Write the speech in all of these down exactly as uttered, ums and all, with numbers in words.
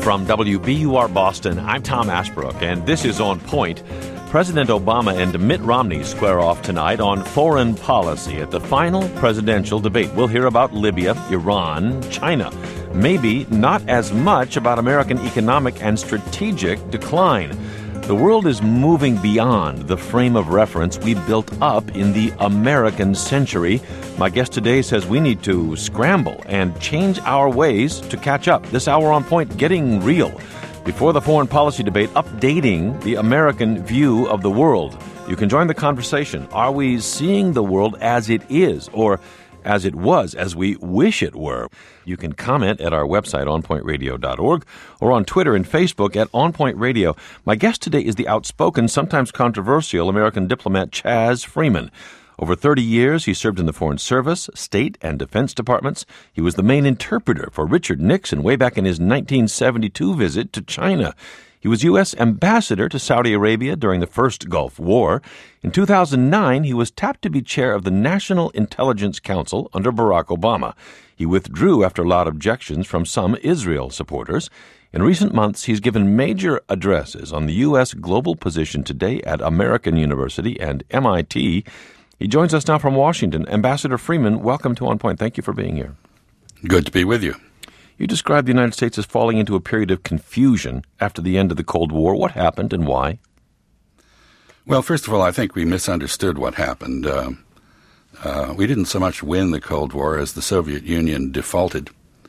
From W B U R Boston, I'm Tom Ashbrook, and this is On Point. President Obama and Mitt Romney square off tonight on foreign policy at the final presidential debate. We'll hear about Libya, Iran, China. Maybe not as much about American economic and strategic decline. The world is moving beyond the frame of reference we built up in the American century. My guest today says we need to scramble and change our ways to catch up. This hour on Point, getting real. Before the foreign policy debate, updating the American view of the world. You can join the conversation. Are we seeing the world as it is, or as it was, as we wish it were? You can comment at our website, on point radio dot org, or on Twitter and Facebook at On Point Radio. My guest today is the outspoken, sometimes controversial American diplomat Chas Freeman. Over thirty years, he served in the Foreign Service, State, and Defense Departments. He was the main interpreter for Richard Nixon way back in his nineteen seventy-two visit to China. He was U S ambassador to Saudi Arabia during the first Gulf War. In two thousand nine, he was tapped to be chair of the National Intelligence Council under Barack Obama. He withdrew after loud objections from some Israel supporters. In recent months, he's given major addresses on the U S global position today at American University and M I T. He joins us now from Washington. Ambassador Freeman, welcome to On Point. Thank you for being here. Good to be with you. You described the United States as falling into a period of confusion after the end of the Cold War. What happened and why? Well, first of all, I think we misunderstood what happened. Uh, uh, we didn't so much win the Cold War as the Soviet Union defaulted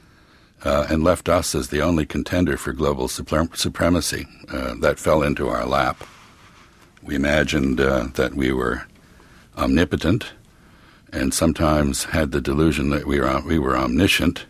uh, and left us as the only contender for global suprem- supremacy. Uh, that fell into our lap. We imagined uh, that we were omnipotent, and sometimes had the delusion that we were we were omniscient.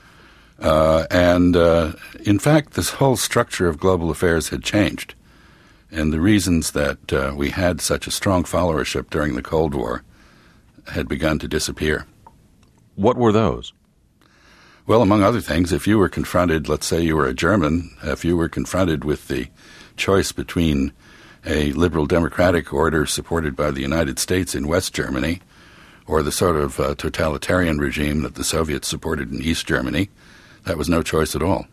Uh, and uh, in fact, this whole structure of global affairs had changed, and the reasons that uh, we had such a strong followership during the Cold War had begun to disappear. What were those? Well, among other things, if you were confronted, let's say you were a German, if you were confronted with the choice between a liberal democratic order supported by the United States in West Germany, or the sort of uh, totalitarian regime that the Soviets supported in East Germany, that was no choice at all.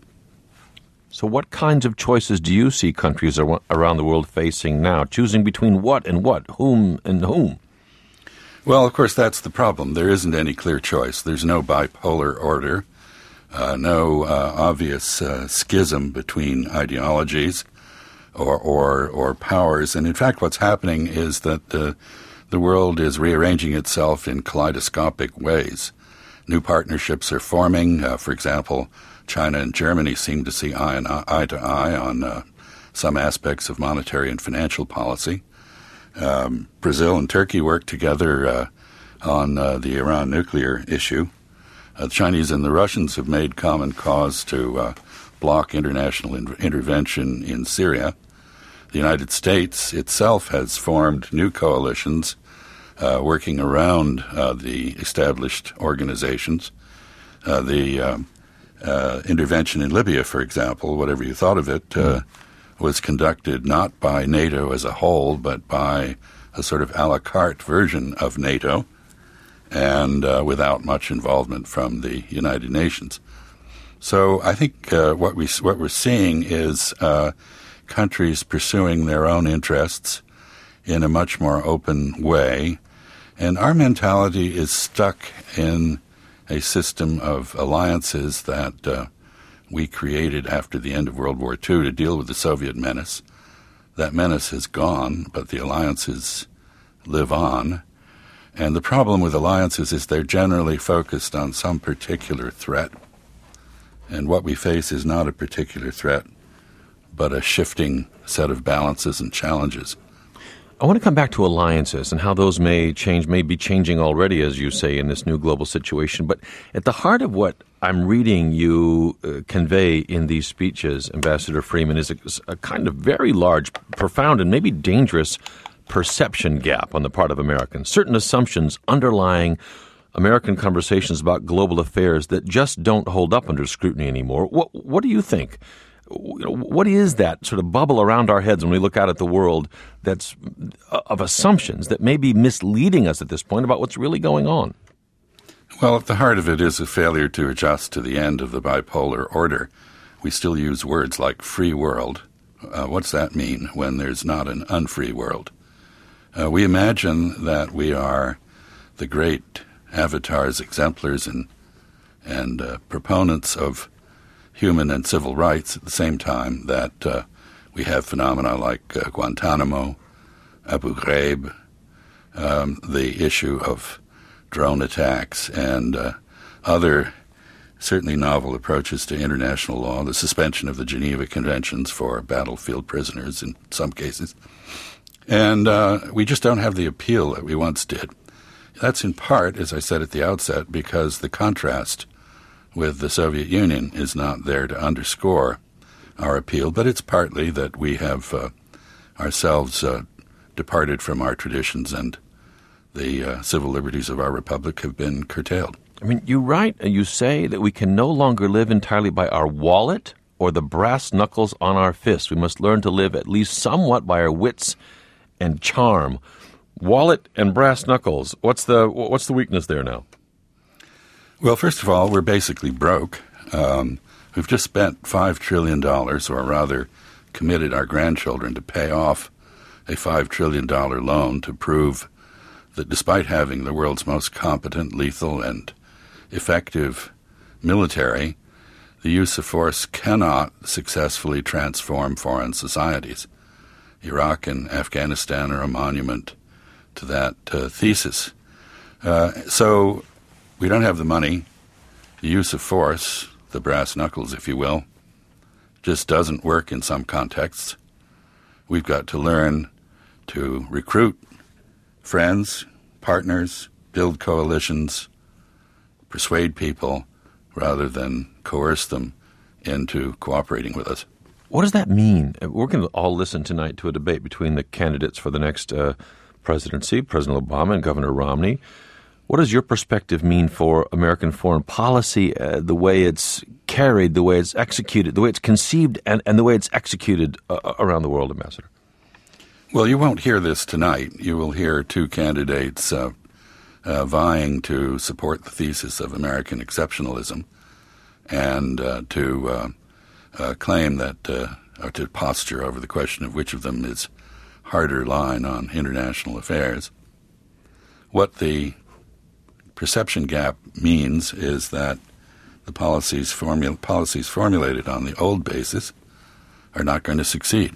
So what kinds of choices do you see countries ar- around the world facing now, choosing between what and what, whom and whom? Well, of course, that's the problem. There isn't any clear choice. There's no bipolar order, uh, no uh, obvious uh, schism between ideologies or, or or powers. And in fact, what's happening is that uh, the world is rearranging itself in kaleidoscopic ways. New partnerships are forming. Uh, for example, China and Germany seem to see eye, and eye to eye on uh, some aspects of monetary and financial policy. Um, Brazil and Turkey work together uh, on uh, the Iran nuclear issue. Uh, the Chinese and the Russians have made common cause to uh, block international in- intervention in Syria. The United States itself has formed new coalitions uh, working around uh, the established organizations. Uh, the uh, uh, intervention in Libya, for example, whatever you thought of it, uh, was conducted not by NATO as a whole, but by a sort of a la carte version of NATO, and uh, without much involvement from the United Nations. So I think uh, what we what we're seeing is uh, countries pursuing their own interests in a much more open way, and our mentality is stuck in a system of alliances that uh, we created after the end of World War Two to deal with the Soviet menace. That menace has gone, but the alliances live on. And the problem with alliances is they're generally focused on some particular threat. And what we face is not a particular threat, but a shifting set of balances and challenges. I want to come back to alliances and how those may change, may be changing already, as you say, in this new global situation. But at the heart of what I'm reading you uh, convey in these speeches, Ambassador Freeman, is a, a kind of very large, profound, and maybe dangerous perception gap on the part of Americans. Certain assumptions underlying American conversations about global affairs that just don't hold up under scrutiny anymore. What, what do you think? What is that sort of bubble around our heads when we look out at the world that's of assumptions that may be misleading us at this point about what's really going on? Well, at the heart of it is a failure to adjust to the end of the bipolar order. we still use words like free world. Uh, what's that mean when there's not an unfree world? Uh, we imagine that we are the great avatars, exemplars, and, and uh, proponents of human and civil rights at the same time that uh, we have phenomena like uh, Guantanamo, Abu Ghraib, um, the issue of drone attacks, and uh, other certainly novel approaches to international law, the suspension of the Geneva Conventions for battlefield prisoners in some cases. And uh, we just don't have the appeal that we once did. That's in part, as I said at the outset, because the contrast with the Soviet Union is not there to underscore our appeal, but it's partly that we have uh, ourselves uh, departed from our traditions and the uh, civil liberties of our republic have been curtailed. I mean, you write and you say that we can no longer live entirely by our wallet or the brass knuckles on our fists. We must learn to live at least somewhat by our wits and charm. Wallet and brass knuckles. What's the what's the weakness there now? Well, first of all, we're basically broke. Um, we've just spent five trillion dollars, or rather committed our grandchildren to pay off a five trillion dollars loan to prove that despite having the world's most competent, lethal, and effective military, the use of force cannot successfully transform foreign societies. Iraq and Afghanistan are a monument to that uh, thesis. Uh, so we don't have the money. The use of force, the brass knuckles, if you will, just doesn't work in some contexts. We've got to learn to recruit friends, partners, build coalitions, persuade people rather than coerce them into cooperating with us. What does that mean? We're going to all listen tonight to a debate between the candidates for the next uh, presidency, President Obama and Governor Romney. What does your perspective mean for American foreign policy, uh, the way it's carried, the way it's executed, the way it's conceived, and, and the way it's executed uh, around the world, Ambassador? Well, you won't hear this tonight. You will hear two candidates uh, uh, vying to support the thesis of American exceptionalism and uh, to uh, uh, claim that, uh, or to posture over the question of which of them is harder line on international affairs. What the perception gap means is that the policies, formula, policies formulated on the old basis are not going to succeed.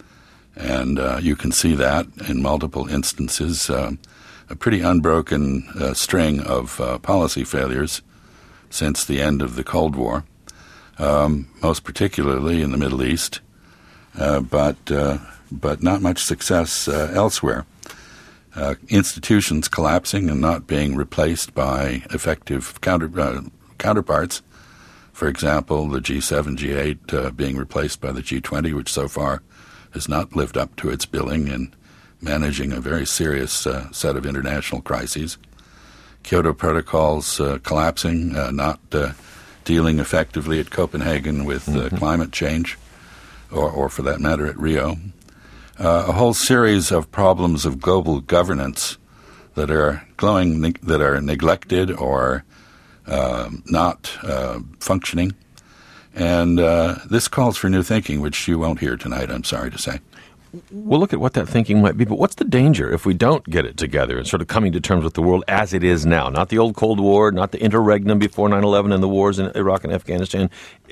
And uh, you can see that in multiple instances, uh, a pretty unbroken uh, string of uh, policy failures since the end of the Cold War, um, most particularly in the Middle East, uh, but uh, but not much success uh, elsewhere. Uh, institutions collapsing and not being replaced by effective counter, uh, counterparts. For example, the G seven, G eight uh, being replaced by the G twenty, which so far has not lived up to its billing in managing a very serious uh, set of international crises. Kyoto protocols uh, collapsing, uh, not uh, dealing effectively at Copenhagen with uh, mm-hmm. climate change, or, or for that matter at Rio. Uh, a whole series of problems of global governance that are glowing, ne- that are neglected or uh, not uh, functioning. And uh, this calls for new thinking, which you won't hear tonight, I'm sorry to say. We'll look at what that thinking might be, but what's the danger if we don't get it together and sort of coming to terms with the world as it is now? Not the old Cold War, not the interregnum before nine eleven and the wars in Iraq and Afghanistan,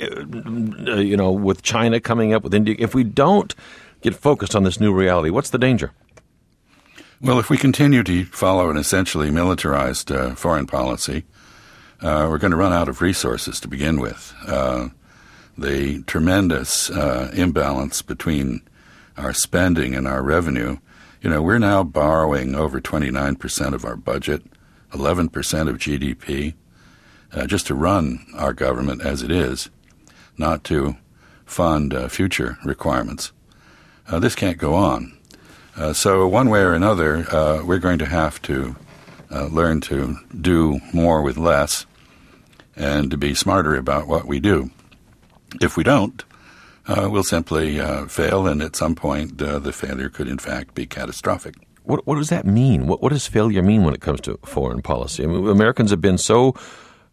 uh, you know, with China coming up, with India. If we don't get focused on this new reality, what's the danger? Well, if we continue to follow an essentially militarized uh, foreign policy, uh, we're going to run out of resources to begin with. Uh, the tremendous uh, imbalance between our spending and our revenue, you know, we're now borrowing over twenty-nine percent of our budget, eleven percent of G D P, uh, just to run our government as it is, not to fund uh, future requirements. Uh, this can't go on. Uh, so one way or another, uh, we're going to have to uh, learn to do more with less and to be smarter about what we do. If we don't, uh, we'll simply uh, fail, and at some point uh, the failure could in fact be catastrophic. What, what does that mean? What, what does failure mean when it comes to foreign policy? I mean, Americans have been so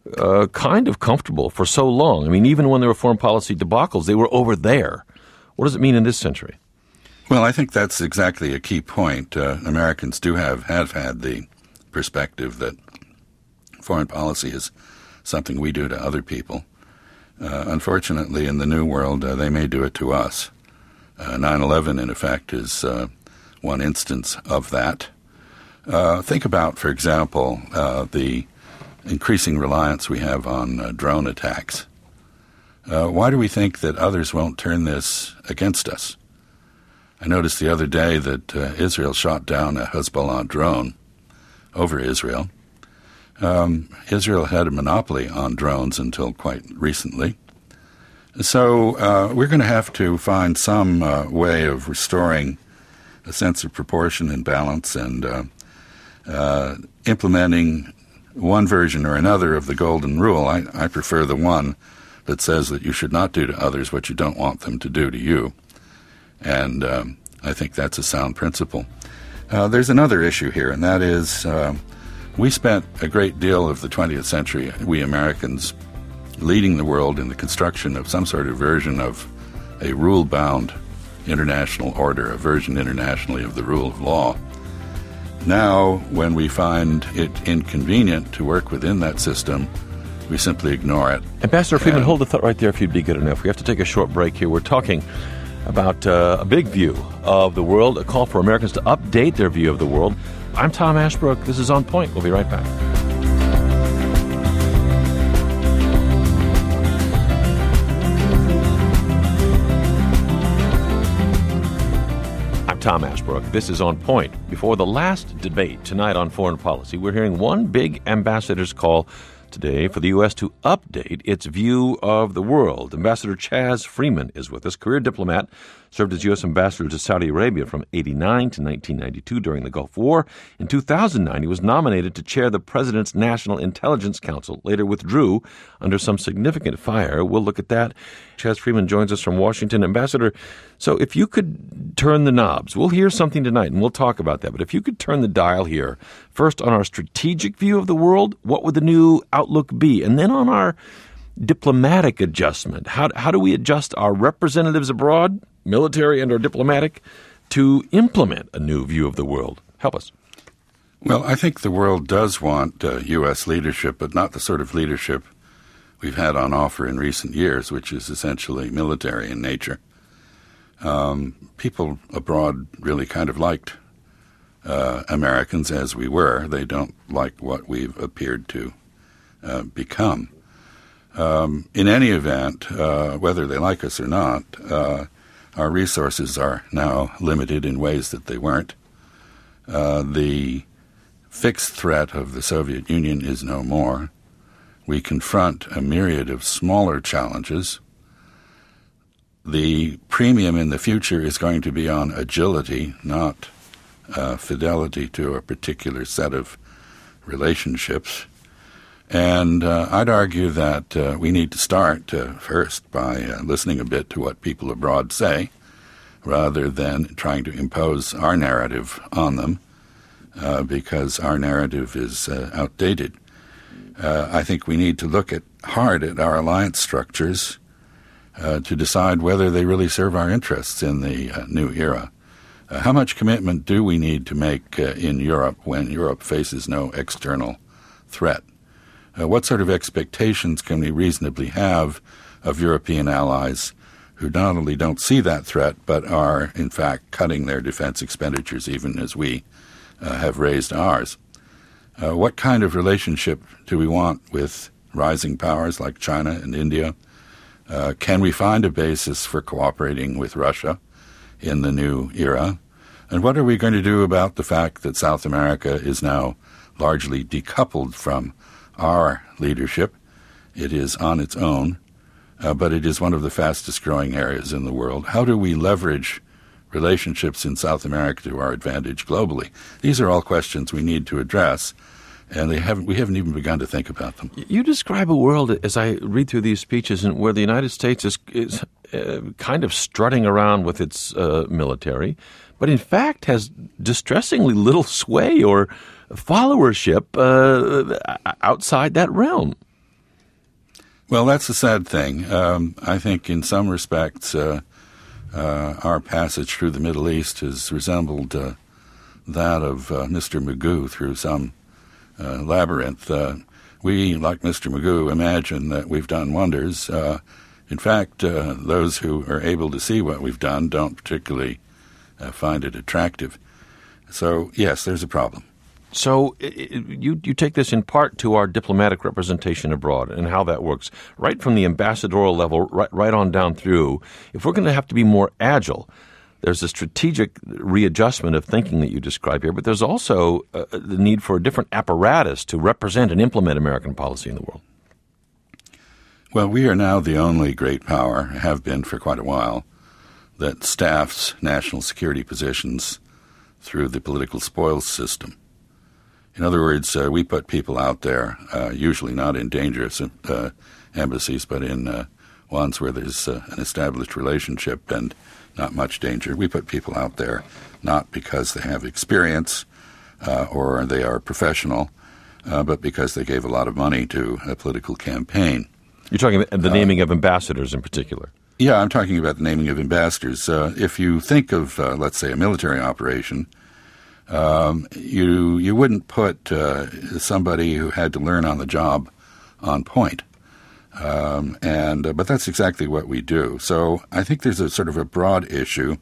uh, kind of comfortable for so long. I mean, even when there were foreign policy debacles, they were over there. What does it mean in this century? Well, I think that's exactly a key point. Uh, Americans do have, have had the perspective that foreign policy is something we do to other people. Uh, unfortunately, in the New World, uh, they may do it to us. Uh, nine eleven, in effect, is uh, one instance of that. Uh, think about, for example, uh, the increasing reliance we have on uh, drone attacks. Uh, why do we think that others won't turn this against us? I noticed the other day that uh, Israel shot down a Hezbollah drone over Israel. Um, Israel had a monopoly on drones until quite recently. So uh, we're going to have to find some uh, way of restoring a sense of proportion and balance and uh, uh, implementing one version or another of the golden rule. I, I prefer the one that says that you should not do to others what you don't want them to do to you. And um, I think that's a sound principle. Uh, there's another issue here, and that is uh, we spent a great deal of the twentieth century, we Americans, leading the world in the construction of some sort of version of a rule-bound international order, a version internationally of the rule of law. Now, when we find it inconvenient to work within that system, we simply ignore it. Ambassador Freeman, and, hold the thought right there if you'd be good enough. We have to take a short break here. We're talking about uh, a big view of the world, a call for Americans to update their view of the world. I'm Tom Ashbrook. This is On Point. We'll be right back. I'm Tom Ashbrook. This is On Point. Before the last debate tonight on foreign policy, we're hearing one big ambassador's call today for the U S to update its view of the world. Ambassador Chaz Freeman is with us, career diplomat, served as U S ambassador to Saudi Arabia from eighty-nine to nineteen ninety-two during the Gulf War. In two thousand nine, he was nominated to chair the President's National Intelligence Council, later withdrew under some significant fire. We'll look at that. Chaz Freeman joins us from Washington. Ambassador, so if you could turn the knobs, we'll hear something tonight and we'll talk about that, but if you could turn the dial here, first on our strategic view of the world, what would the new outlook be? And then on our diplomatic adjustment, how, how do we adjust our representatives abroad, military and or diplomatic, to implement a new view of the world? Help us. Well, I think the world does want uh, U S leadership, but not the sort of leadership we've had on offer in recent years, which is essentially military in nature. Um, people abroad really kind of liked uh, Americans as we were. They don't like what we've appeared to uh, become. Um, in any event, uh, whether they like us or not, uh, our resources are now limited in ways that they weren't. Uh, the fixed threat of the Soviet Union is no more. We confront a myriad of smaller challenges. The premium in the future is going to be on agility, not uh, fidelity to a particular set of relationships. And uh, I'd argue that uh, we need to start uh, first by uh, listening a bit to what people abroad say, rather than trying to impose our narrative on them, uh, because our narrative is uh, outdated. Uh, I think we need to look at hard at our alliance structures uh, to decide whether they really serve our interests in the uh, new era. Uh, how much commitment do we need to make uh, in Europe when Europe faces no external threat? Uh, what sort of expectations can we reasonably have of European allies who not only don't see that threat, but are, in fact, cutting their defense expenditures even as we uh, have raised ours? Uh, what kind of relationship do we want with rising powers like China and India? Uh, can we find a basis for cooperating with Russia in the new era? And what are we going to do about the fact that South America is now largely decoupled from our leadership? It is on its own, uh, but it is one of the fastest growing areas in the world. How do we leverage relationships in South America to our advantage globally? These are all questions we need to address, and they haven't, we haven't even begun to think about them. You describe a world, as I read through these speeches, and where the United States is, is uh, kind of strutting around with its uh, military, but in fact has distressingly little sway or followership uh, outside that realm. Well, that's a sad thing. Um, I think in some respects uh, uh, our passage through the Middle East has resembled uh, that of uh, Mister Magoo through some uh, labyrinth. Uh, we, like Mister Magoo, imagine that we've done wonders. Uh, in fact, uh, those who are able to see what we've done don't particularly uh, find it attractive. So, yes, there's a problem. So you you take this in part to our diplomatic representation abroad and how that works, right from the ambassadorial level, right, right on down through. If we're going to have to be more agile, there's a strategic readjustment of thinking that you describe here, but there's also uh, the need for a different apparatus to represent and implement American policy in the world. Well, we are now the only great power, have been for quite a while, that staffs national security positions through the political spoils system. In other words, uh, we put people out there, uh, usually not in dangerous uh, embassies, but in uh, ones where there's uh, an established relationship and not much danger. We put people out there not because they have experience uh, or they are professional, uh, but because they gave a lot of money to a political campaign. You're talking about the naming uh, of ambassadors in particular. Yeah, I'm talking about the naming of ambassadors. Uh, if you think of, uh, let's say, a military operation, Um, you you wouldn't put uh, somebody who had to learn on the job on point, um, and uh, but that's exactly what we do. So I think there's a sort of a broad issue.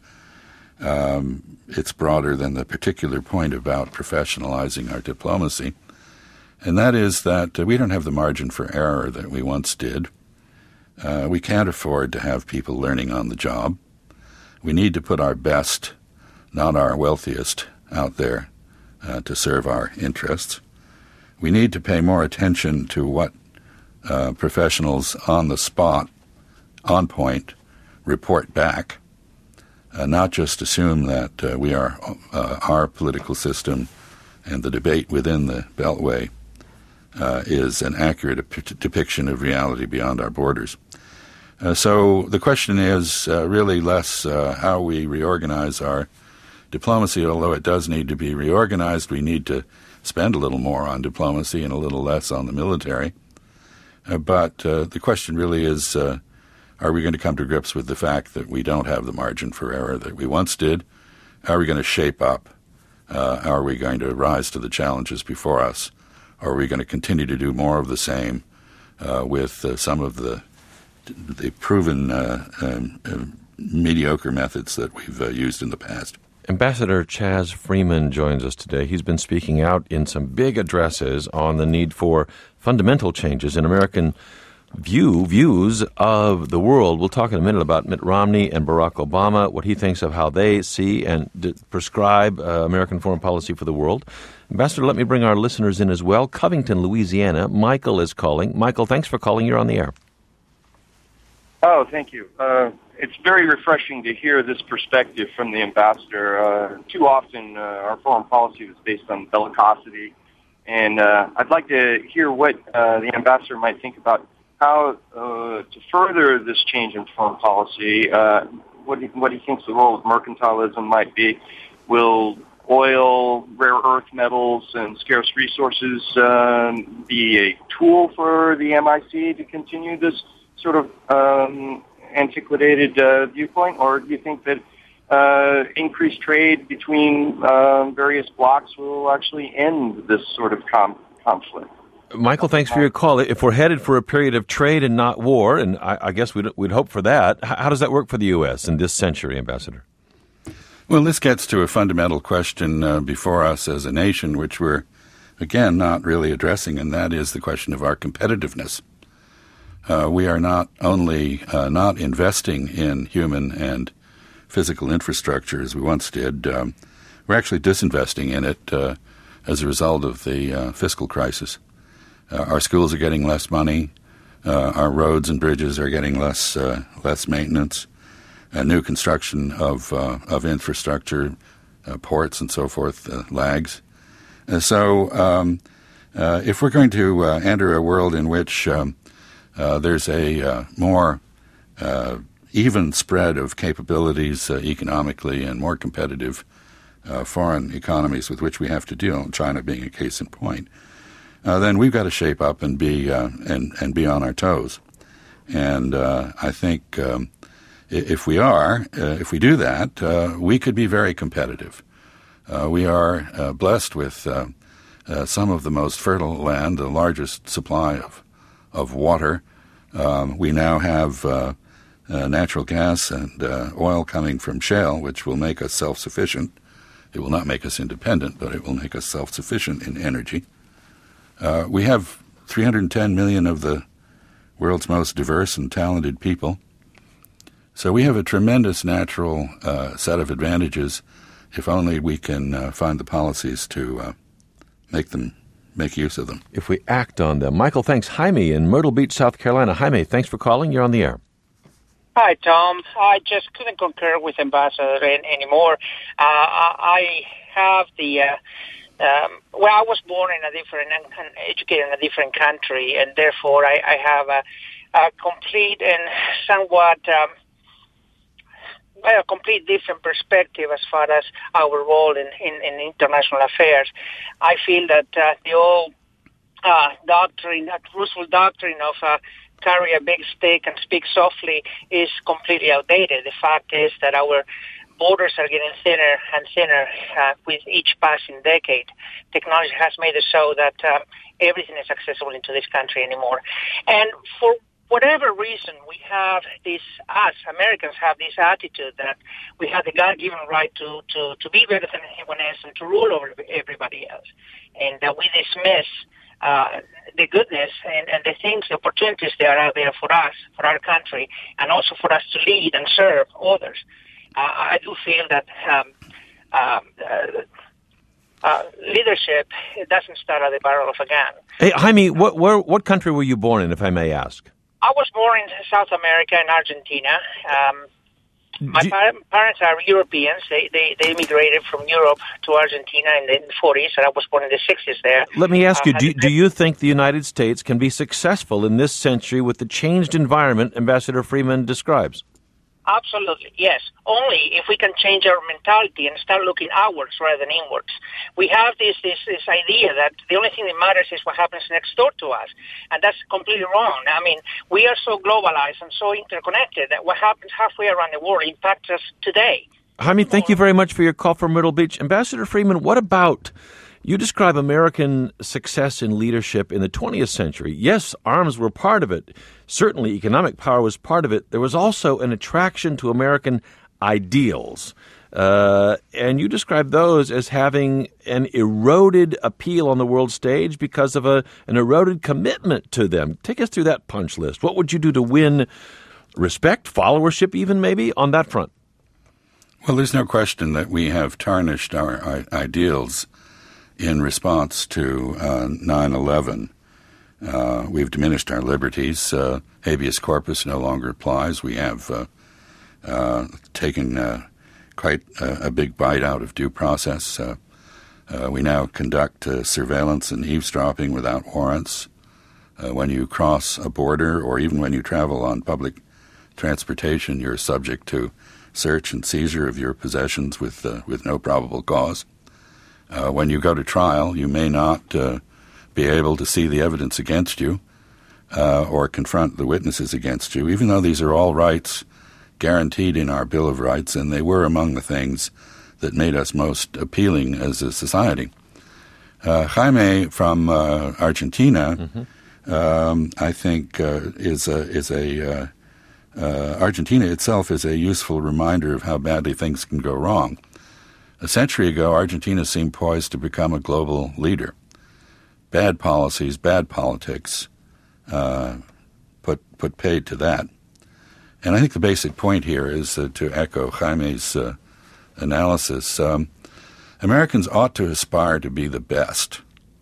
Um, it's broader than the particular point about professionalizing our diplomacy, and that is that uh, we don't have the margin for error that we once did. Uh, we can't afford to have people learning on the job. We need to put our best, not our wealthiest, out there uh, to serve our interests. We need to pay more attention to what uh, professionals on the spot, on point, report back, uh, not just assume that uh, we are uh, our political system and the debate within the Beltway uh, is an accurate ep- depiction of reality beyond our borders. Uh, so the question is uh, really less uh, how we reorganize our diplomacy, although it does need to be reorganized. We need to spend a little more on diplomacy and a little less on the military. Uh, but uh, the question really is, uh, are we going to come to grips with the fact that we don't have the margin for error that we once did? Are we going to shape up? Uh, are we going to rise to the challenges before us? Or are we going to continue to do more of the same uh, with uh, some of the, the proven uh, um, uh, mediocre methods that we've uh, used in the past? Ambassador Chas Freeman joins us today. He's been speaking out in some big addresses on the need for fundamental changes in American view views of the world. We'll talk in a minute about Mitt Romney and Barack Obama, what he thinks of how they see and d- prescribe uh, American foreign policy for the world. Ambassador, let me bring our listeners in as well. Covington, Louisiana. Michael is calling. Michael, thanks for calling. You're on the air. Oh, thank you. Uh, it's very refreshing to hear this perspective from the ambassador. Uh, too often, uh, our foreign policy was based on bellicosity, and uh, I'd like to hear what uh, the ambassador might think about how uh, to further this change in foreign policy. Uh, what he, what he thinks the role of mercantilism might be. Will oil, rare earth metals, and scarce resources um, be a tool for the M I C to continue this sort of um, antiquated uh, viewpoint, or do you think that uh, increased trade between uh, various blocs will actually end this sort of com- conflict? Michael, thanks for your call. If we're headed for a period of trade and not war, and I, I guess we'd, we'd hope for that, how does that work for the U S in this century, Ambassador? Well, this gets to a fundamental question uh, before us as a nation, which we're, again, not really addressing, and that is the question of our competitiveness. Uh, we are not only uh, not investing in human and physical infrastructure as we once did, um, we're actually disinvesting in it uh, as a result of the uh, fiscal crisis. Uh, our schools are getting less money. Uh, our roads and bridges are getting less uh, less maintenance. Uh, new construction of uh, of infrastructure, uh, ports and so forth, uh, lags. Uh, so um, uh, if we're going to uh, enter a world in which um, uh, there's a uh, more uh, even spread of capabilities uh, economically and more competitive uh, foreign economies with which we have to deal, China being a case in point, uh, then we've got to shape up and be uh, and and be on our toes. And uh, I think um, if we are, uh, if we do that, uh, we could be very competitive. Uh, we are uh, blessed with uh, uh, some of the most fertile land, the largest supply of of water. Um, we now have uh, uh, natural gas and uh, oil coming from shale, which will make us self-sufficient. It will not make us independent, but it will make us self-sufficient in energy. Uh, we have three hundred ten million of the world's most diverse and talented people. So we have a tremendous natural uh, set of advantages if only we can uh, find the policies to uh, make them make use of them. If we act on them. Michael, thanks. Jaime in Myrtle Beach, South Carolina. Jaime, thanks for calling. You're on the air. Hi, Tom. I just couldn't concur with Ambassador anymore. Uh, I have the... Uh, Um, well, I was born in a different and educated in a different country, and therefore I, I have a, a complete and somewhat um, well, a complete different perspective as far as our role in, in, in international affairs. I feel that uh, the old uh, doctrine, that Roosevelt doctrine of uh, carry a big stick and speak softly is completely outdated. The fact is that our borders are getting thinner and thinner uh, with each passing decade. Technology has made it so that um, everything is accessible into this country anymore. And for whatever reason, we have this, us, Americans have this attitude that we have the God-given right to, to, to be better than anyone else and to rule over everybody else. And that we dismiss uh, the goodness and, and the things, the opportunities that are out there for us, for our country, and also for us to lead and serve others. Uh, I do feel that um, um, uh, uh, leadership it doesn't start at the barrel of a gun. Hey, Jaime, what, where, what country were you born in, if I may ask? I was born in South America, in Argentina. Um, my you, par- parents are Europeans. They, they they immigrated from Europe to Argentina in the forties, and I was born in the sixties there. Let me ask uh, you, do, do you think the United States can be successful in this century with the changed environment Ambassador Freeman describes? Absolutely, yes. Only if we can change our mentality and start looking outwards rather than inwards. We have this, this this idea that the only thing that matters is what happens next door to us, and that's completely wrong. I mean, we are so globalized and so interconnected that what happens halfway around the world impacts us today. Jaime, thank you very much for your call from Myrtle Beach. Ambassador Freeman, what about... You describe American success in leadership in the twentieth century. Yes, arms were part of it. Certainly, economic power was part of it. There was also an attraction to American ideals. Uh, and you describe those as having an eroded appeal on the world stage because of a, an eroded commitment to them. Take us through that punch list. What would you do to win respect, followership even maybe, on that front? Well, there's no question that we have tarnished our ideals in response to uh, nine eleven. Uh, we've diminished our liberties. Uh, habeas corpus no longer applies. We have uh, uh, taken uh, quite a, a big bite out of due process. Uh, uh, we now conduct uh, surveillance and eavesdropping without warrants. Uh, when you cross a border or even when you travel on public transportation, you're subject to search and seizure of your possessions with uh, with no probable cause. Uh, when you go to trial, you may not uh, be able to see the evidence against you uh, or confront the witnesses against you, even though these are all rights guaranteed in our Bill of Rights, and they were among the things that made us most appealing as a society. Uh, Jaime from uh, Argentina, mm-hmm. um, I think, uh, is a, is a uh, uh, Argentina itself is a useful reminder of how badly things can go wrong. A century ago, Argentina seemed poised to become a global leader. Bad policies, bad politics uh, put put paid to that. And I think the basic point here is uh, to echo Jaime's uh, analysis. Um, Americans ought to aspire to be the best.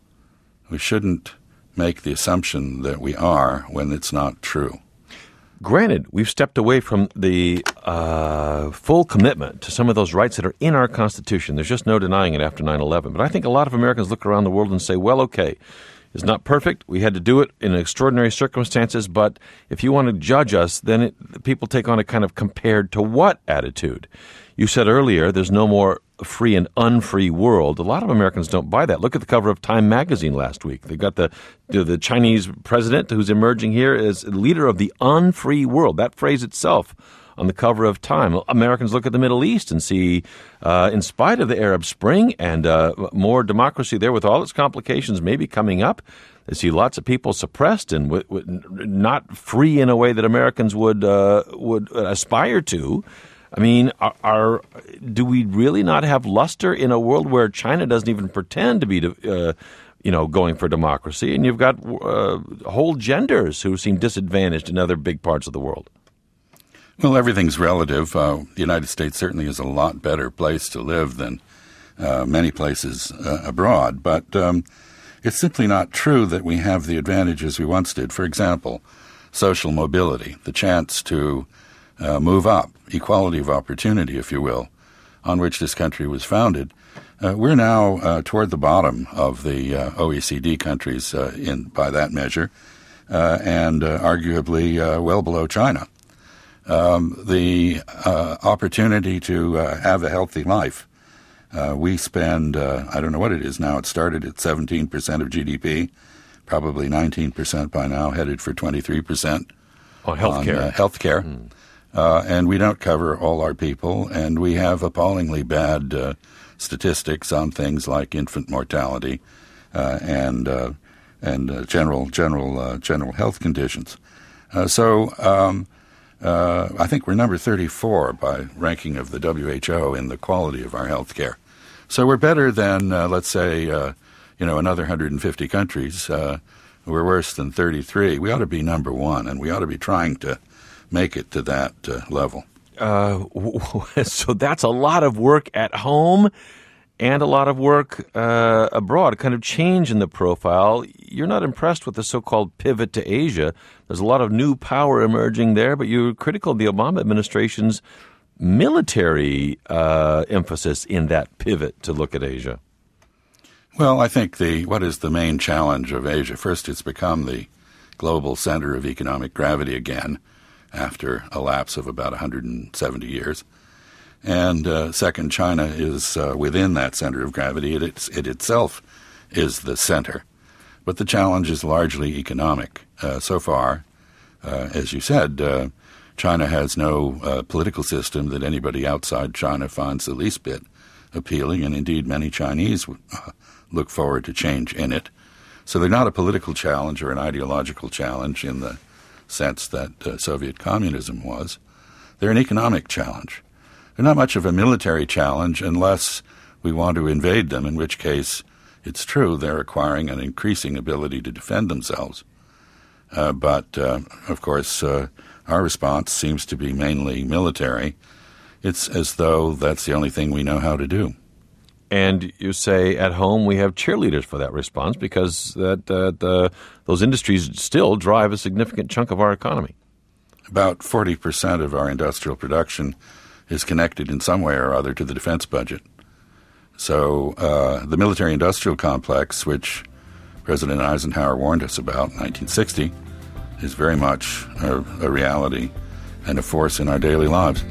We shouldn't make the assumption that we are when it's not true. Granted, we've stepped away from the uh, full commitment to some of those rights that are in our Constitution. There's just no denying it after nine eleven. But I think a lot of Americans look around the world and say, well, okay, it's not perfect. We had to do it in extraordinary circumstances. But if you want to judge us, then it, people take on a kind of compared to what attitude. You said earlier there's no more free and unfree world. A lot of Americans don't buy that. Look at the cover of Time magazine last week. They got the the, the Chinese president who's emerging here as leader of the unfree world. That phrase itself on the cover of Time. Americans look at the Middle East and see, uh, in spite of the Arab Spring and uh, more democracy there with all its complications maybe coming up, they see lots of people suppressed and w- w- not free in a way that Americans would uh, would aspire to. I mean, are, are do we really not have luster in a world where China doesn't even pretend to be, uh, you know, going for democracy, and you've got uh, whole genders who seem disadvantaged in other big parts of the world? Well, everything's relative. Uh, the United States certainly is a lot better place to live than uh, many places uh, abroad, but um, it's simply not true that we have the advantages we once did. For example, social mobility, the chance to uh, move up, equality of opportunity, if you will, on which this country was founded. Uh, we're now uh, toward the bottom of the uh, O E C D countries uh, in by that measure, uh, and uh, arguably uh, well below China. Um, the uh, opportunity to uh, have a healthy life. Uh, we spend, uh, I don't know what it is now, it started at seventeen percent of G D P, probably nineteen percent by now, headed for twenty-three percent oh, healthcare. on uh, healthcare. Mm. Uh, and we don't cover all our people, and we have appallingly bad uh, statistics on things like infant mortality uh, and uh, and uh, general general uh, general health conditions. Uh, so um, uh, I think we're number thirty-four by ranking of the W H O in the quality of our health care. So we're better than, uh, let's say, uh, you know, another one hundred fifty countries. Uh, we're worse than thirty-three. We ought to be number one, and we ought to be trying to make it to that uh, level. Uh, so that's a lot of work at home and a lot of work uh, abroad, a kind of change in the profile. You're not impressed with the so-called pivot to Asia. There's a lot of new power emerging there, but you're critical of the Obama administration's military uh, emphasis in that pivot to look at Asia. Well, I think the what is the main challenge of Asia? First, it's become the global center of economic gravity again, after a lapse of about one hundred seventy years. And uh, second, China is uh, within that center of gravity. It, it's, it itself is the center. But the challenge is largely economic. Uh, so far, uh, as you said, uh, China has no uh, political system that anybody outside China finds the least bit appealing, and indeed many Chinese uh, look forward to change in it. So they're not a political challenge or an ideological challenge in the sense that uh, Soviet communism was. They're an economic challenge. They're not much of a military challenge unless we want to invade them, in which case it's true they're acquiring an increasing ability to defend themselves. Uh, but, uh, of course, uh, our response seems to be mainly military. It's as though that's the only thing we know how to do. And you say at home we have cheerleaders for that response because that uh, the, those industries still drive a significant chunk of our economy. About forty percent of our industrial production is connected in some way or other to the defense budget. So uh, the military-industrial complex, which President Eisenhower warned us about in nineteen sixty, is very much a, a reality and a force in our daily lives.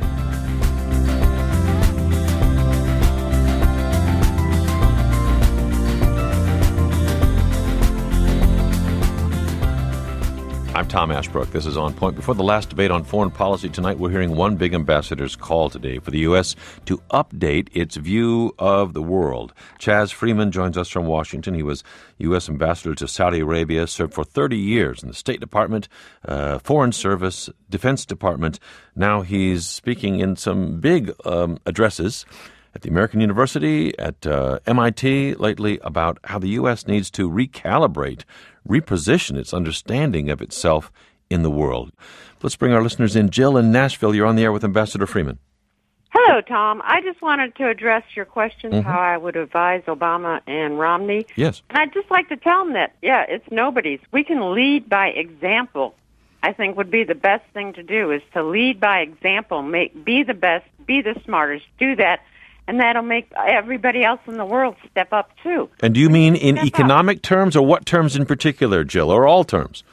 I'm Tom Ashbrook. This is On Point. Before the last debate on foreign policy tonight, we're hearing one big ambassador's call today for the U S to update its view of the world. Chaz Freeman joins us from Washington. He was U S ambassador to Saudi Arabia, served for thirty years in the State Department, uh, Foreign Service, Defense Department. Now he's speaking in some big um, addresses at the American University, at uh, M I T lately, about how the U S needs to recalibrate, reposition its understanding of itself in the world. Let's bring our listeners in. Jill in Nashville, you're on the air with Ambassador Freeman. Hello, Tom. I just wanted to address your questions, Mm-hmm. how I would advise Obama and Romney. Yes. And I'd just like to tell them that, yeah, it's nobody's. We can lead by example. I think would be the best thing to do is to lead by example, make be the best, be the smartest, do that, and that'll make everybody else in the world step up, too. And do you mean in Step economic up. terms, or what terms in particular, Jill, or all terms?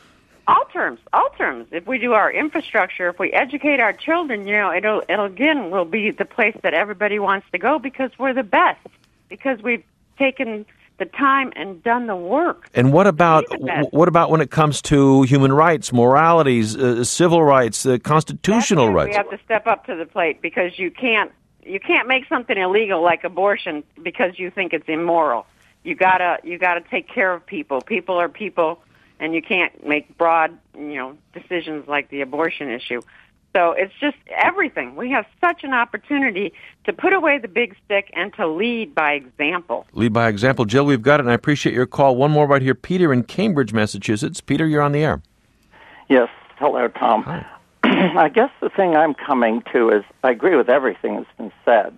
all terms, all terms. If we do our infrastructure, if we educate our children, you know, it'll, it'll again will be the place that everybody wants to go because we're the best, because we've taken the time and done the work. And what about what about when it comes to human rights, moralities, uh, civil rights, uh, constitutional rights? We have to step up to the plate because you can't you can't make something illegal like abortion because you think it's immoral. You gotta you gotta take care of people. People are people, and you can't make broad you know decisions like the abortion issue. So it's just everything. We have such an opportunity to put away the big stick and to lead by example. Lead by example. Jill, we've got it, and I appreciate your call. One more right here. Peter in Cambridge, Massachusetts. Peter, you're on the air. Yes. Hello, Tom. Hi. I guess the thing I'm coming to is I agree with everything that's been said,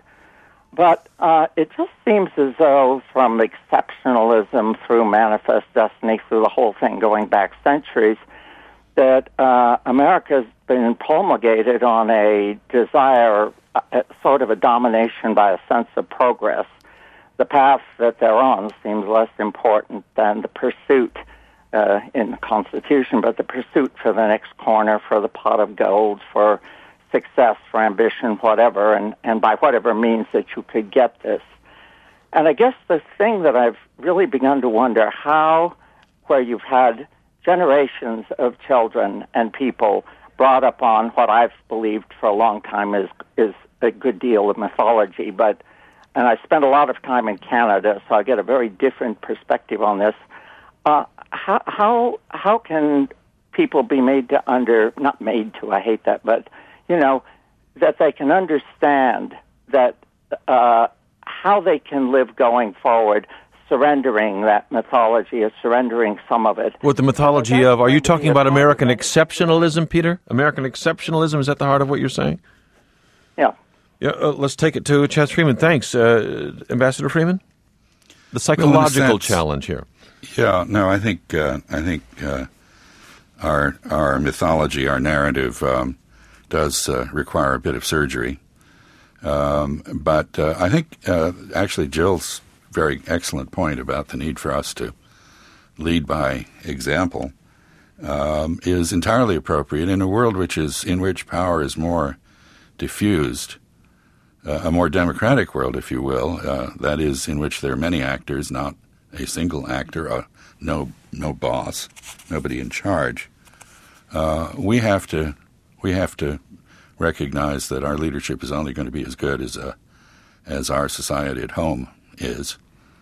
but uh, it just seems as though from exceptionalism through manifest destiny, through the whole thing going back centuries, that uh, America's been promulgated on a desire, uh, sort of a domination by a sense of progress. The path that they're on seems less important than the pursuit uh, in the Constitution, but the pursuit for the next corner, for the pot of gold, for success, for ambition, whatever, and, and by whatever means that you could get this. And I guess the thing that I've really begun to wonder, how, where you've had generations of children and people brought up on what I've believed for a long time is is a good deal of mythology, but and I spent a lot of time in Canada, so I get a very different perspective on this. Uh, how how how can people be made to under not made to I hate that, but you know that they can understand that uh, how they can live going forward, surrendering that mythology or surrendering some of it. What the mythology of, are you talking about American exceptionalism, Peter? American exceptionalism, is that the heart of what you're saying? Yeah. Yeah. Uh, let's take it to Chance Freeman. Thanks, uh, Ambassador Freeman. The psychological well, sense, challenge here. Yeah, no, I think uh, I think uh, our our mythology, our narrative um, does uh, require a bit of surgery. Um, but uh, I think uh, actually Jill's very excellent point about the need for us to lead by example um, is entirely appropriate in a world which is in which power is more diffused, uh, a more democratic world, if you will. Uh, that is, in which there are many actors, not a single actor, uh, no no boss, nobody in charge. Uh, we have to we have to recognize that our leadership is only going to be as good as uh, as our society at home is.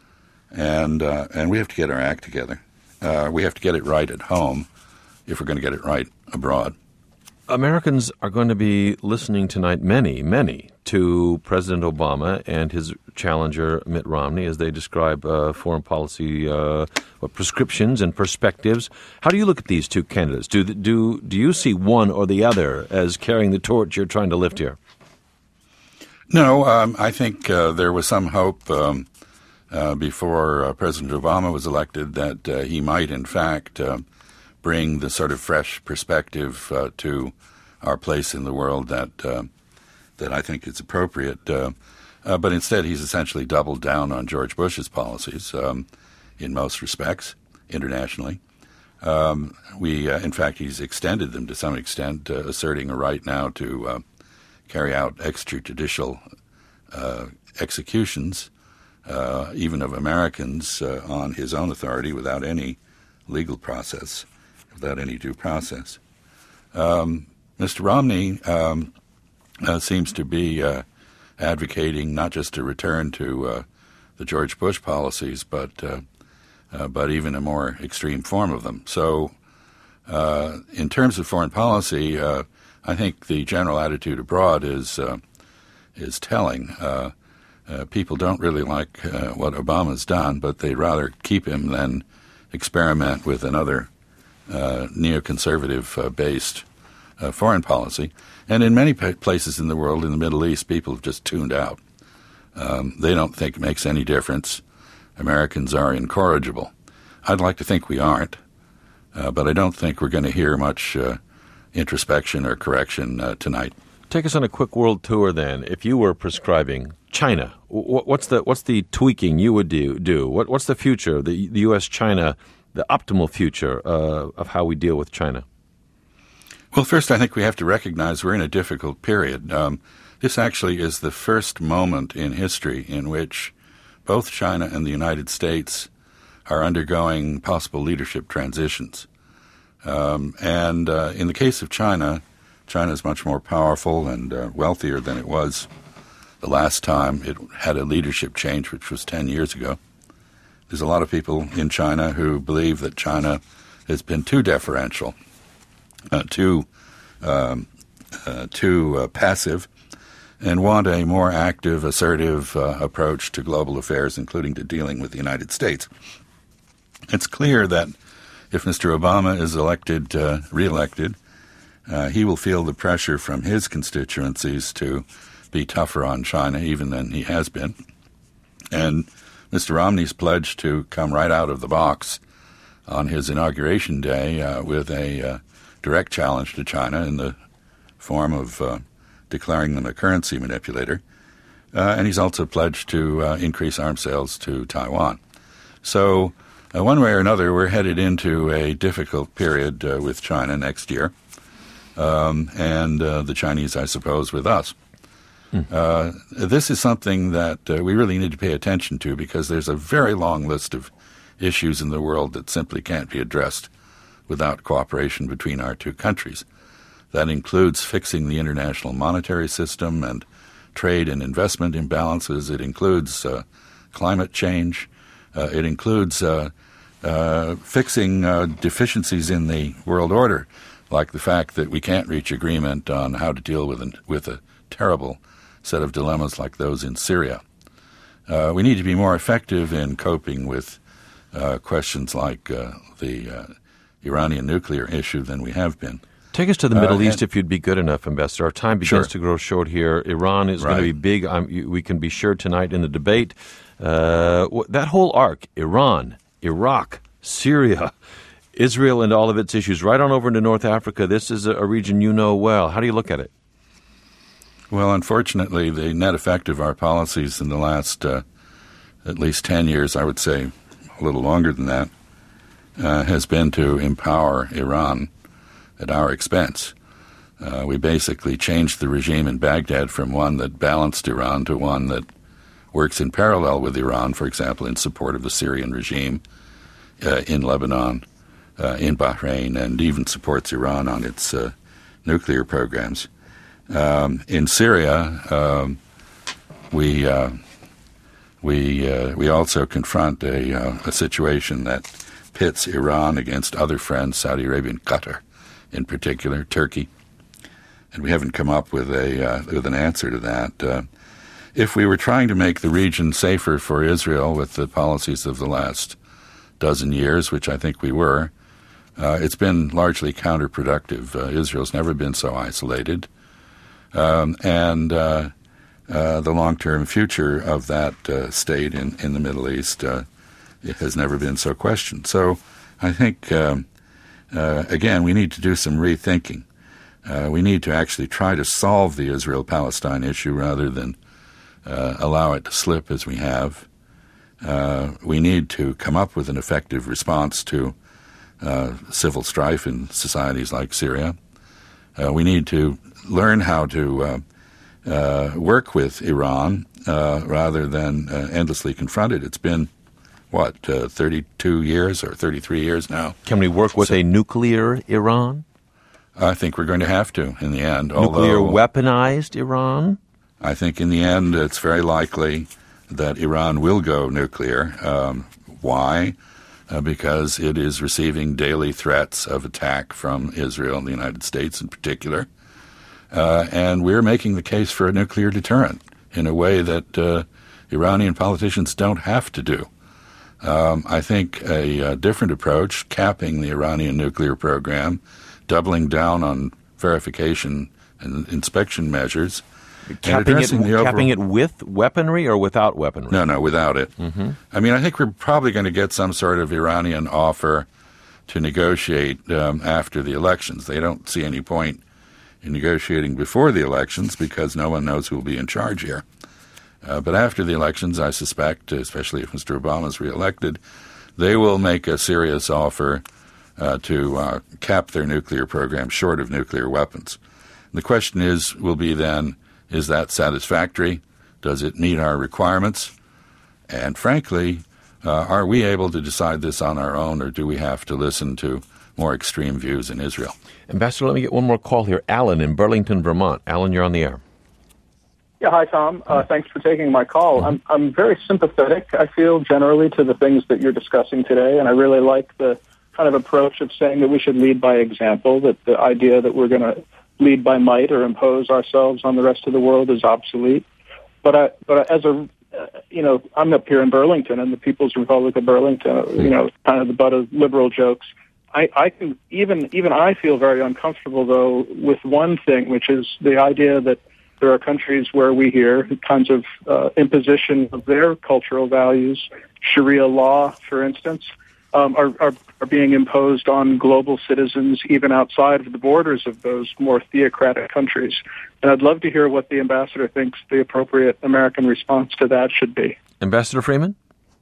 And uh, and we have to get our act together. Uh, we have to get it right at home if we're going to get it right abroad. Americans are going to be listening tonight, many, many, to President Obama and his challenger Mitt Romney as they describe uh, foreign policy uh, what, prescriptions and perspectives. How do you look at these two candidates? Do do do you see one or the other as carrying the torch you're trying to lift here? No, um, I think uh, there was some hope um, uh, before uh, President Obama was elected that uh, he might, in fact, uh, bring the sort of fresh perspective uh, to our place in the world that uh, that I think is appropriate. Uh, uh, but instead, he's essentially doubled down on George Bush's policies um, in most respects, internationally. Um, we, uh, in fact, he's extended them to some extent, uh, asserting a right now to uh, carry out extrajudicial uh, executions, uh, even of Americans, uh, on his own authority without any legal process, without any due process. Um, Mister Romney um, uh, seems to be uh, advocating not just a return to uh, the George Bush policies, but uh, uh, but even a more extreme form of them. So, uh, in terms of foreign policy, uh, I think the general attitude abroad is uh, is telling. Uh, uh, people don't really like uh, what Obama's done, but they'd rather keep him than experiment with another uh, neoconservative-based uh, uh, foreign policy. And in many p- places in the world, in the Middle East, people have just tuned out. Um, they don't think it makes any difference. Americans are incorrigible. I'd like to think we aren't, uh, but I don't think we're going to hear much uh, introspection or correction uh, tonight. Take us on a quick world tour, then. If you were prescribing China, what's the what's the tweaking you would do? do? What, what's the future, the, the U S China the optimal future uh, of how we deal with China? Well, first, I think we have to recognize we're in a difficult period. Um, this actually is the first moment in history in which both China and the United States are undergoing possible leadership transitions. Um, and uh, in the case of China, China is much more powerful and uh, wealthier than it was the last time it had a leadership change, which was ten years ago. There's a lot of people in China who believe that China has been too deferential, uh, too um, uh, too uh, passive, and want a more active, assertive uh, approach to global affairs, including to dealing with the United States. It's clear that if Mister Obama is elected, uh, reelected, uh, he will feel the pressure from his constituencies to be tougher on China even than he has been. And Mister Romney's pledged to come right out of the box on his inauguration day uh, with a uh, direct challenge to China in the form of uh, declaring them a currency manipulator. Uh, and he's also pledged to uh, increase arms sales to Taiwan. So uh, one way or another, we're headed into a difficult period uh, with China next year, um, and uh, the Chinese, I suppose, with us. Mm. Uh, this is something that uh, we really need to pay attention to because there's a very long list of issues in the world that simply can't be addressed without cooperation between our two countries. That includes fixing the international monetary system and trade and investment imbalances. It includes uh, climate change. Uh, it includes uh, uh, fixing uh, deficiencies in the world order, like the fact that we can't reach agreement on how to deal with, an, with a terrible set of dilemmas like those in Syria. Uh, we need to be more effective in coping with uh, questions like uh, the uh, Iranian nuclear issue than we have been. Take us to the Middle uh, East if you'd be good enough, Ambassador. Our time begins sure. to grow short here. Iran is right. going to be big. I'm, you, we can be sure tonight in the debate. Uh, that whole arc, Iran, Iraq, Syria, Israel and all of its issues, right on over into North Africa. This is a, a region you know well. How do you look at it? Well, unfortunately, the net effect of our policies in the last uh, at least ten years, I would say a little longer than that, uh, has been to empower Iran at our expense. Uh, we basically changed the regime in Baghdad from one that balanced Iran to one that works in parallel with Iran, for example, in support of the Syrian regime uh, in Lebanon, uh, in Bahrain, and even supports Iran on its uh, nuclear programs. Um, in Syria, um, we uh, we uh, we also confront a, uh, a situation that pits Iran against other friends, Saudi Arabia and Qatar, in particular, Turkey, and we haven't come up with a uh, with an answer to that. Uh, if we were trying to make the region safer for Israel with the policies of the last dozen years, which I think we were, uh, it's been largely counterproductive. Uh, Israel's never been so isolated. Um, and uh, uh, the long-term future of that uh, state in, in the Middle East uh, it has never been so questioned. So I think, um, uh, again, we need to do some rethinking. Uh, we need to actually try to solve the Israel-Palestine issue rather than uh, allow it to slip as we have. Uh, we need to come up with an effective response to uh, civil strife in societies like Syria. Uh, we need to learn how to uh, uh, work with Iran uh, rather than uh, endlessly confront it. It's been, what, uh, thirty-two years or thirty-three years now. Can we work with so, a nuclear Iran? I think we're going to have to in the end. Nuclear although, weaponized Iran? I think in the end it's very likely that Iran will go nuclear. Um, why? Uh, because it is receiving daily threats of attack from Israel and the United States in particular. Uh, and we're making the case for a nuclear deterrent in a way that uh, Iranian politicians don't have to do. Um, I think a, a different approach, capping the Iranian nuclear program, doubling down on verification and inspection measures, capping it, the capping it with weaponry or without weaponry? No, no, without it. Mm-hmm. I mean, I think we're probably going to get some sort of Iranian offer to negotiate um, after the elections. They don't see any point in negotiating before the elections because no one knows who will be in charge here. Uh, but after the elections, I suspect, especially if Mister Obama is reelected, they will make a serious offer uh, to uh, cap their nuclear program short of nuclear weapons. The question is, will be then, is that satisfactory? Does it meet our requirements? And frankly, uh, are we able to decide this on our own, or do we have to listen to more extreme views in Israel? Ambassador, let me get one more call here. Alan in Burlington, Vermont. Alan, you're on the air. Yeah, hi, Tom. Uh, thanks for taking my call. I'm I'm very sympathetic, I feel, generally to the things that you're discussing today, and I really like the kind of approach of saying that we should lead by example, that the idea that we're going to lead by might or impose ourselves on the rest of the world is obsolete. But I, but as a, uh, you know, I'm up here in Burlington, and the People's Republic of Burlington, you know, kind of the butt of liberal jokes. I, I can even even I feel very uncomfortable though with one thing, which is the idea that there are countries where we hear kinds of uh, imposition of their cultural values, Sharia law, for instance, um, are, are are being imposed on global citizens even outside of the borders of those more theocratic countries. And I'd love to hear what the ambassador thinks the appropriate American response to that should be. Ambassador Freeman?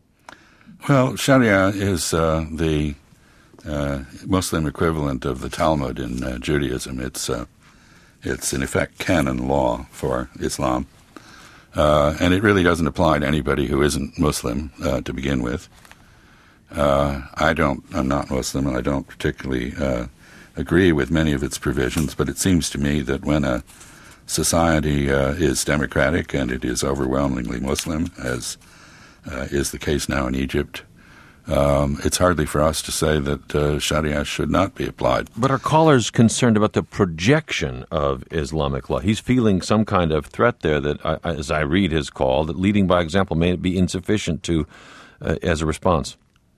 Well, Sharia is uh, the uh, Muslim equivalent of the Talmud in uh, Judaism. It's uh, it's in effect canon law for Islam, uh, and it really doesn't apply to anybody who isn't Muslim uh, to begin with. Uh, I don't. I'm not Muslim, and I don't particularly uh, agree with many of its provisions. But it seems to me that when a society uh, is democratic and it is overwhelmingly Muslim, as uh, is the case now in Egypt, um, it's hardly for us to say that uh, Sharia should not be applied. But our caller's concerned about the projection of Islamic law. He's feeling some kind of threat there that, I, as I read his call, that leading by example may be insufficient to uh, as a response.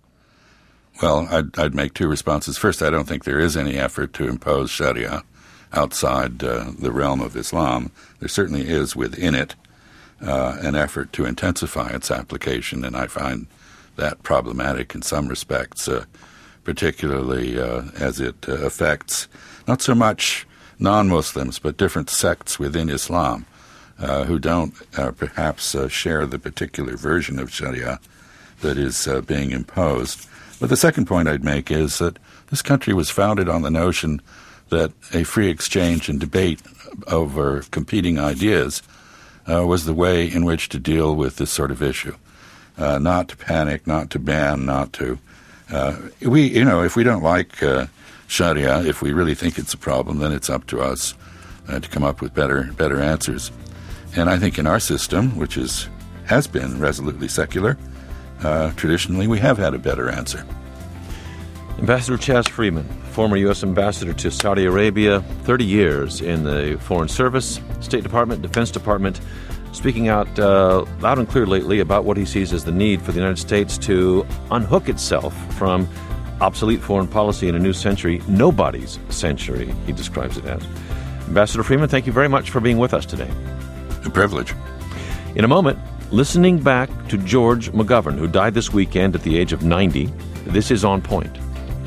Well, I'd, I'd make two responses. First, I don't think there is any effort to impose Sharia outside uh, the realm of Islam. There certainly is within it uh, an effort to intensify its application, and I find that problematic in some respects, uh, particularly uh, as it uh, affects not so much non-Muslims, but different sects within Islam uh, who don't uh, perhaps uh, share the particular version of Sharia that is uh, being imposed. But the second point I'd make is that this country was founded on the notion that a free exchange and debate over competing ideas uh, was the way in which to deal with this sort of issue. Uh, not to panic, not to ban, not to... Uh, we, you know, if we don't like uh, Sharia, if we really think it's a problem, then it's up to us uh, to come up with better better answers. And I think in our system, which is has been resolutely secular, Uh, traditionally, we have had a better answer. Ambassador Chas Freeman, former U S ambassador to Saudi Arabia, thirty years in the Foreign Service, State Department, Defense Department, speaking out uh, loud and clear lately about what he sees as the need for the United States to unhook itself from obsolete foreign policy in a new century, nobody's century, he describes it as. Ambassador Freeman, thank you very much for being with us today. A privilege. In a moment, listening back to George McGovern, who died this weekend at the age of ninety. This is On Point.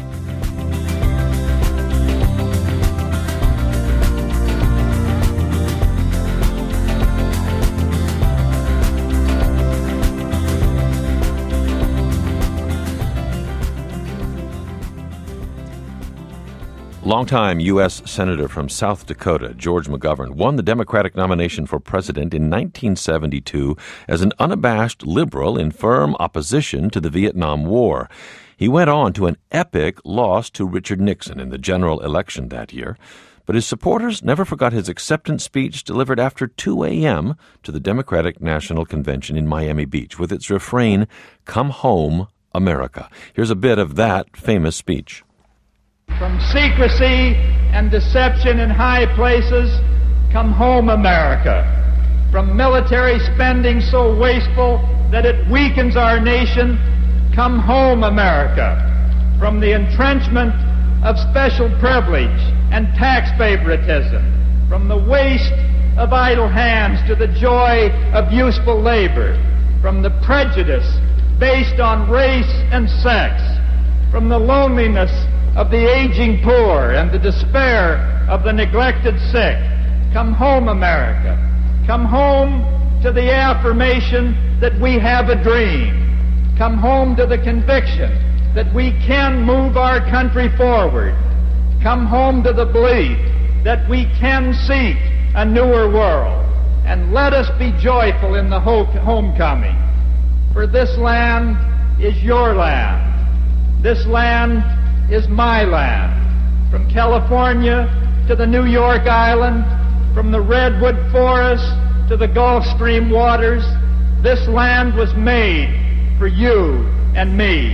Longtime U S Senator from South Dakota, George McGovern, won the Democratic nomination for president in nineteen seventy-two as an unabashed liberal in firm opposition to the Vietnam War. He went on to an epic loss to Richard Nixon in the general election that year, but his supporters never forgot his acceptance speech delivered after two a.m. to the Democratic National Convention in Miami Beach with its refrain, "Come home, America." Here's a bit of that famous speech. From secrecy and deception in high places, come home, America. From military spending so wasteful that it weakens our nation, come home, America. From the entrenchment of special privilege and tax favoritism, from the waste of idle hands to the joy of useful labor, from the prejudice based on race and sex, from the loneliness of the aging poor and the despair of the neglected sick. Come home, America. Come home to the affirmation that we have a dream. Come home to the conviction that we can move our country forward. Come home to the belief that we can seek a newer world. And let us be joyful in the ho- homecoming. For this land is your land. This land is my land. From California to the New York Island, from the Redwood Forest to the Gulf Stream waters, this land was made for you and me.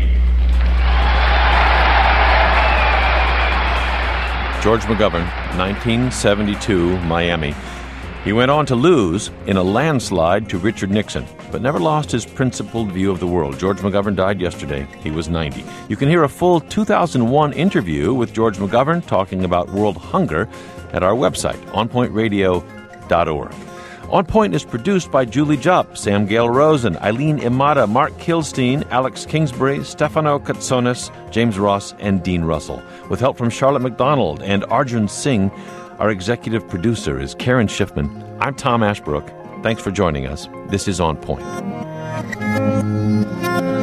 George McGovern, nineteen seventy-two, Miami. He went on to lose in a landslide to Richard Nixon, but never lost his principled view of the world. George McGovern died yesterday. He was ninety. You can hear a full two thousand one interview with George McGovern talking about world hunger at our website, on point radio dot org. On Point is produced by Julie Jupp, Sam Gale Rosen, Eileen Imada, Mark Kilstein, Alex Kingsbury, Stefano Katsonis, James Ross, and Dean Russell. With help from Charlotte McDonald and Arjun Singh, our executive producer is Karen Schiffman. I'm Tom Ashbrook. Thanks for joining us. This is On Point.